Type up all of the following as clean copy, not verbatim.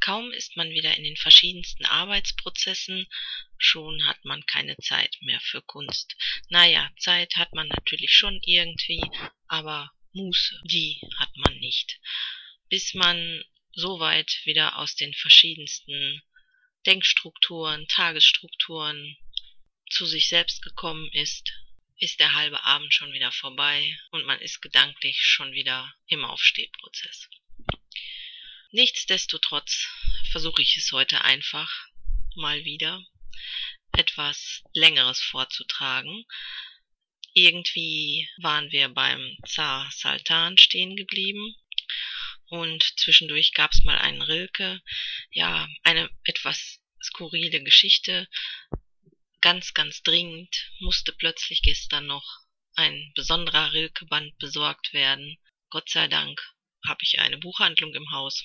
Kaum ist man wieder in den verschiedensten Arbeitsprozessen, schon hat man keine Zeit mehr für Kunst. Naja, Zeit hat man natürlich schon irgendwie, aber Muße, die hat man nicht. Bis man so weit wieder aus den verschiedensten Denkstrukturen, Tagesstrukturen zu sich selbst gekommen ist der halbe Abend schon wieder vorbei und man ist gedanklich schon wieder im Aufstehprozess. Nichtsdestotrotz versuche ich es heute einfach mal wieder etwas Längeres vorzutragen. Irgendwie waren wir beim Zar Saltan stehen geblieben und zwischendurch gab es mal einen Rilke, ja, eine etwas skurrile Geschichte. Ganz, ganz dringend musste plötzlich gestern noch ein besonderer Rilke-Band besorgt werden. Gott sei Dank habe ich eine Buchhandlung im Haus.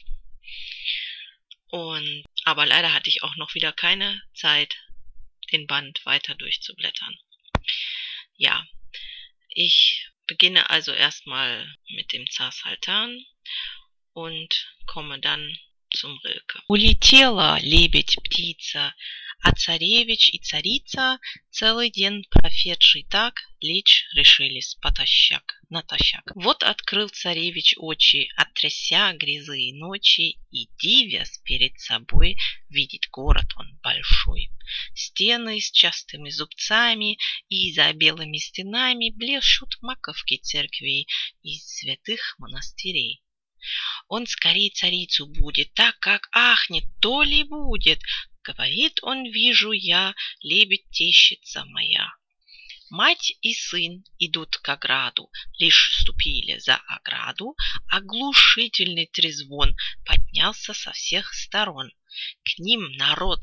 Aber leider hatte ich auch noch wieder keine Zeit, den Band weiter durchzublättern. Ja, ich beginne also erstmal mit dem Zar Saltan und komme dann zum Rilke. Улетела лебедь-птица, а царевич и царица целый день профетший так лечь решились натощак. Вот открыл царевич очи, оттряся грязые ночи, и, дивясь перед собой, видит город он большой. Стены с частыми зубцами, и за белыми стенами блещут маковки церквей из святых монастырей. Он скорей царицу будет, так как ахнет, то ли будет. Говорит он, вижу я, лебедь-тещица моя. Мать и сын идут к ограду, лишь ступили за ограду, оглушительный трезвон поднялся со всех сторон. К ним народ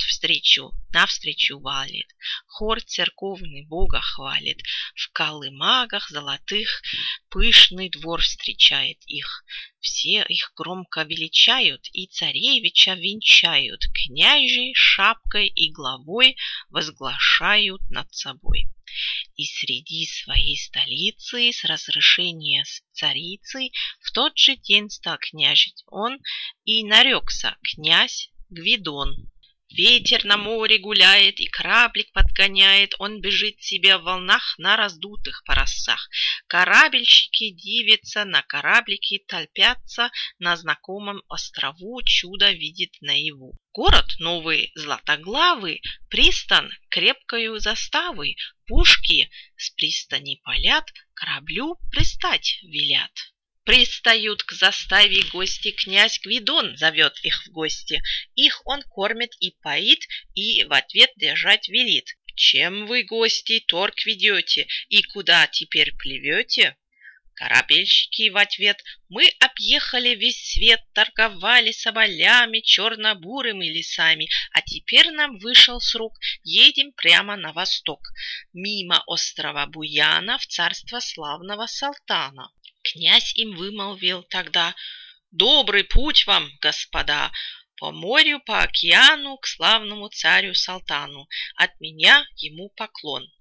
навстречу валит, хор церковный Бога хвалит, в колымагах золотых пышный двор встречает их. Все их громко величают и царевича венчают, княжей шапкой и главой возглашают над собой. И среди своей столицы с разрешения царицы в тот же день стал княжить он и нарекся князь Гвидон. Ветер на море гуляет и кораблик подгоняет, он бежит себе в волнах на раздутых парусах. Корабельщики дивятся, на кораблике толпятся, на знакомом острову чудо видит наяву. Город новый, златоглавый, пристань крепкою заставой, пушки с пристани палят, кораблю пристать велят. Пристают к заставе гости, князь Гвидон зовет их в гости. Их он кормит и поит, и в ответ держать велит. Чем вы, гости, торг ведете, и куда теперь плывете? Корабельщики в ответ: мы объехали весь свет, торговали соболями, черно-бурыми лесами, а теперь нам вышел срок, едем прямо на восток, мимо острова Буяна в царство славного Салтана. Князь им вымолвил тогда: добрый путь вам, господа, по морю, по океану к славному царю Салтану, от меня ему поклон.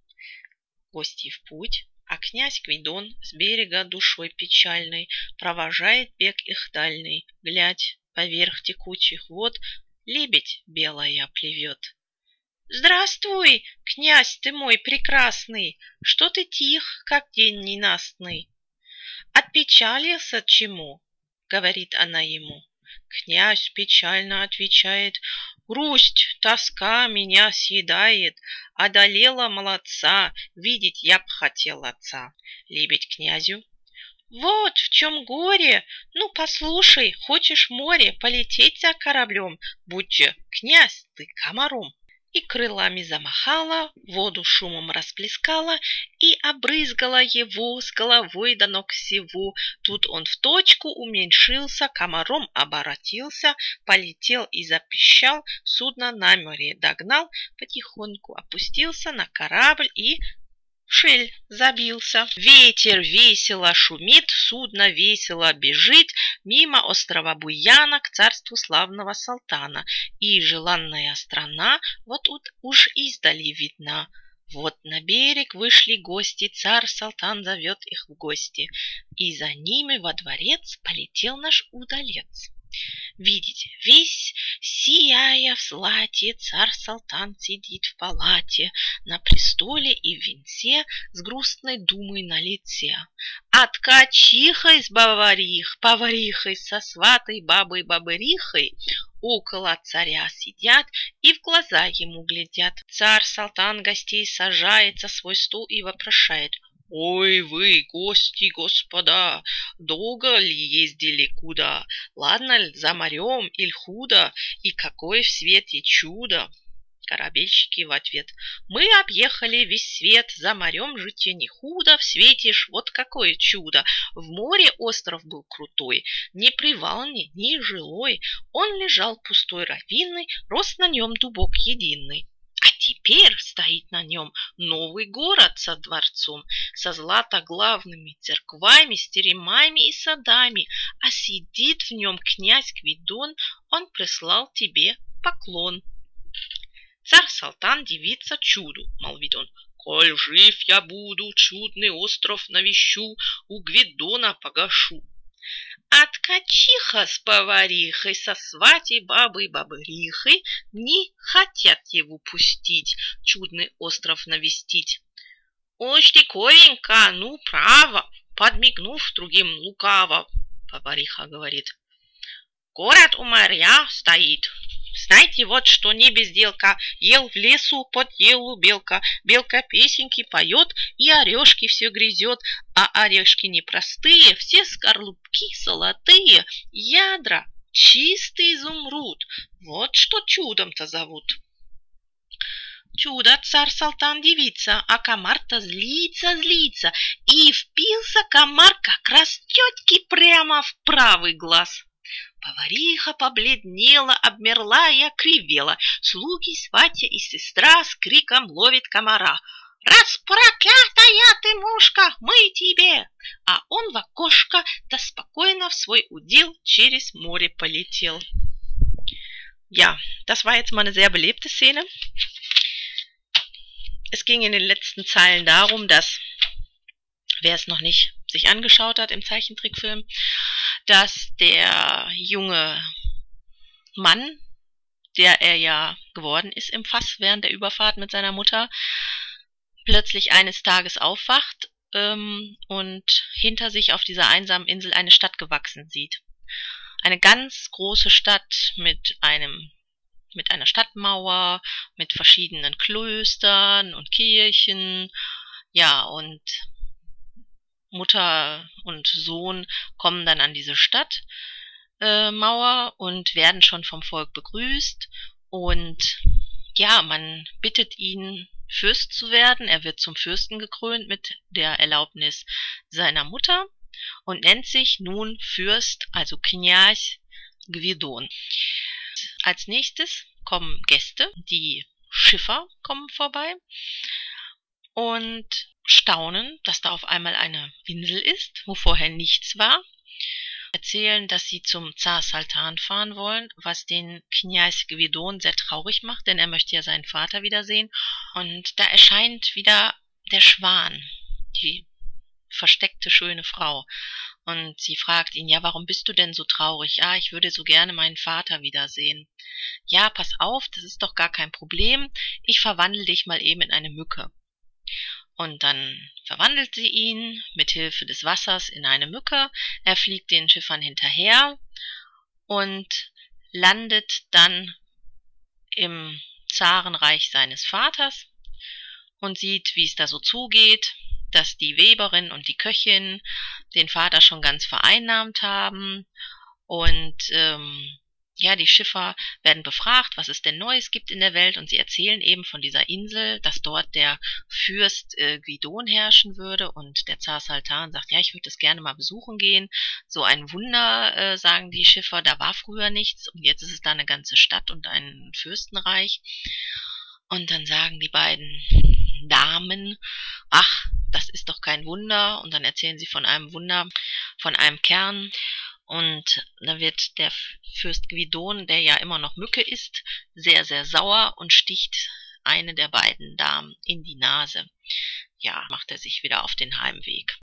Гости в путь, а князь Гвидон с берега душой печальной провожает бег их дальний, глядь, поверх текучих вод лебедь белая плывет. Здравствуй, князь ты мой прекрасный, что ты тих, как день ненастный? Отпечалился чему? Говорит она ему. Князь печально отвечает: грусть, тоска меня съедает, одолела молодца, видеть я б хотел отца. Лебедь князю: вот в чем горе, ну послушай, хочешь море полететь за кораблем, будь же, князь, ты комаром. И крылами замахала, воду шумом расплескала и обрызгала его с головой до ног всего. Тут он в точку уменьшился, комаром оборотился, полетел и запищал, судно на море догнал, потихоньку опустился на корабль и в шель забился. Ветер весело шумит, судно весело бежит мимо острова Буяна к царству славного Салтана, и желанная страна вот тут уж издали видна. Вот на берег вышли гости, царь Салтан зовет их в гости, и за ними во дворец полетел наш удалец. Видеть весь вся в злате, царь-салтан сидит в палате, на престоле и в венце, с грустной думой на лице. А ткачихой с поварихой, со сватой бабой-бабырихой около царя сидят и в глаза ему глядят. Царь-салтан гостей сажает за свой стол и вопрошает: «Ой вы, гости, господа, долго ли ездили куда? Ладно ли за морем иль худо? И какое в свете чудо?» Корабельщики в ответ: «Мы объехали весь свет, за морем житье не худо, в свете ж вот какое чудо! В море остров был крутой, ни привалный, ни жилой, он лежал пустой равинной, рос на нем дубок единый. А теперь стоит на нем новый город со дворцом, со златоглавными церквами, с теремами и садами, а сидит в нем князь Гвидон, он прислал тебе поклон». Царь-салтан дивится чуду, молвит он: «Коль жив я буду, чудный остров навещу, у Гвидона погашу». А ткачиха с поварихой, со сватей бабой-бабырихой не хотят его пустить, чудный остров навестить. «Уж ты, Коленька, ну право», подмигнув другим лукаво, повариха говорит: «Город у моря стоит. Знаете вот, что не безделка, ел в лесу под елу белка, белка песенки поет и орешки все грызет, а орешки непростые, все скорлупки золотые, ядра чистый изумруд, вот что чудом-то зовут». Чудо царь-салтан дивится, а комар-то злится, и впился комар как раз тетке прямо в правый глаз. Повариха побледнела, обмерла и окривела. Слуги, сватья и сестра с криком ловит комара: «Распроклятая ты мушка, мы тебе!» А он в окошко, да спокойно в свой удел через море полетел. Ja, das war jetzt mal eine sehr belebte Szene. Es ging in den letzten Zeilen darum, dass, wer es noch nicht sich angeschaut hat im Zeichentrickfilm, dass der junge Mann, der er ja geworden ist im Fass während der Überfahrt mit seiner Mutter, plötzlich eines Tages aufwacht und hinter sich auf dieser einsamen Insel eine Stadt gewachsen sieht. Eine ganz große Stadt mit einer Stadtmauer, mit verschiedenen Klöstern und Kirchen, ja, und Mutter und Sohn kommen dann an diese Stadtmauer und werden schon vom Volk begrüßt. Und ja, man bittet ihn, Fürst zu werden. Er wird zum Fürsten gekrönt mit der Erlaubnis seiner Mutter und nennt sich nun Fürst, also Kniaz Gvidon. Als nächstes kommen Gäste, die Schiffer kommen vorbei und staunen, dass da auf einmal eine Insel ist, wo vorher nichts war. Erzählen, dass sie zum Zar-Saltan fahren wollen, was den Kniaz Gvidon sehr traurig macht, denn er möchte ja seinen Vater wiedersehen. Und da erscheint wieder der Schwan, die versteckte schöne Frau. Und sie fragt ihn: Ja, warum bist du denn so traurig? Ja, ich würde so gerne meinen Vater wiedersehen. Ja, pass auf, das ist doch gar kein Problem. Ich verwandle dich mal eben in eine Mücke. Und dann verwandelt sie ihn mit Hilfe des Wassers in eine Mücke. Er fliegt den Schiffern hinterher und landet dann im Zarenreich seines Vaters und sieht, wie es da so zugeht, dass die Weberin und die Köchin den Vater schon ganz vereinnahmt haben. Und ja, die Schiffer werden befragt, was es denn Neues gibt in der Welt, und sie erzählen eben von dieser Insel, dass dort der Fürst Gvidon herrschen würde, und der Zar Saltan sagt: Ja, ich würde das gerne mal besuchen gehen. So ein Wunder, sagen die Schiffer, da war früher nichts und jetzt ist es da eine ganze Stadt und ein Fürstenreich. Und dann sagen die beiden Damen: Ach, das ist doch kein Wunder. Und dann erzählen sie von einem Wunder, von einem Kern. Und dann wird der Fürst Gvidon, der ja immer noch Mücke ist, sehr, sehr sauer und sticht eine der beiden Damen in die Nase. Ja, macht er sich wieder auf den Heimweg.